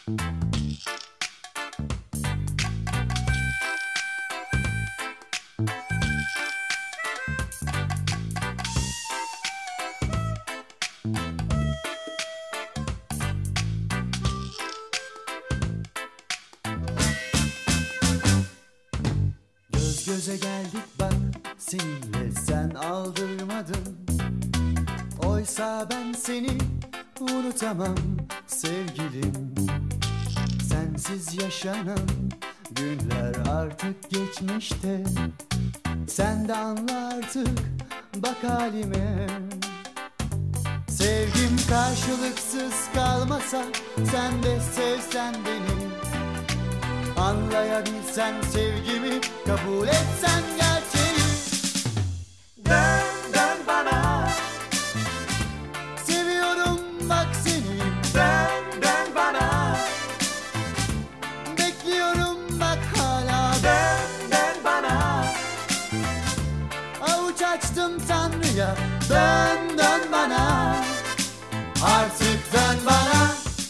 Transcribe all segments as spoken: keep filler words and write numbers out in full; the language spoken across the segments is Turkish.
Göz göze geldik bak seninle, sen aldırmadın. Oysa ben seni unutamam sevgilim. Sensiz yaşanan günler artık geçmişte. Sen de anla artık, bak halime. Sevgim karşılıksız kalmasa, sen de sevsen beni. Anlayabilsen sevgimi, kabul etsen gerçeği. Dön dön bana, seviyorum bak seni. Dön dön bana, bekliyorum bak hala. Dön dön bana, avuç açtım Tanrı'ya. Dön dön bana, artık dön bana.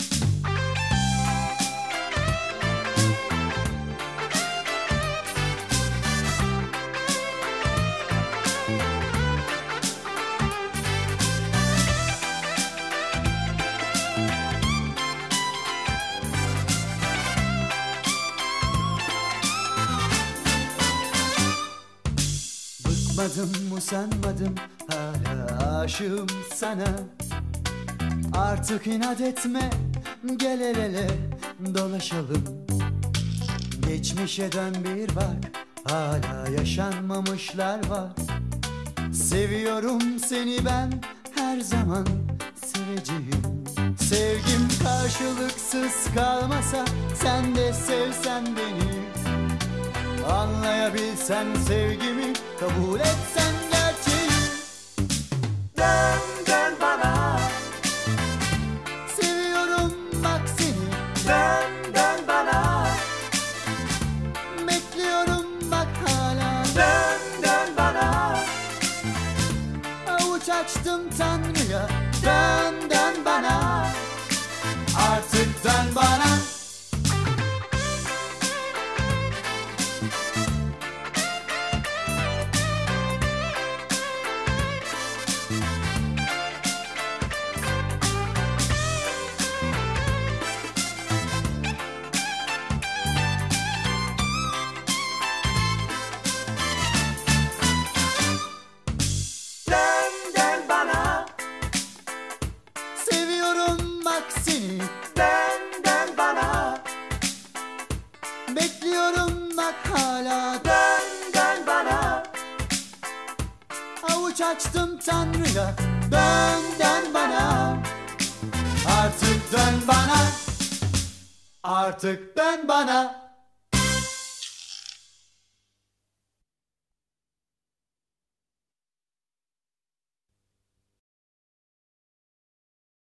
Bıkmadım, usanmadım, hala aşığım sana. Artık inat etme, gel el ele dolaşalım. Geçmişe dön bir bak, hala yaşanmamışlar var. Seviyorum seni ben, her zaman seveceğim. Sevgim karşılıksız kalmasa, sen de sevsen beni. Anlayabilsen sevgimi, kabul etsen gerçeği. Dön dön bana, seviyorum bak seni. Dön dön bana, bekliyorum bak hala. Dön dön bana, avuç açtım Tanrı'ya. Dön dön bana, artık dön bana. Seni. Dön dön bana, bekliyorum bak hala. Dön dön bana, avuç açtım Tanrı'ya. Dön dön bana, artık dön bana. Artık dön bana.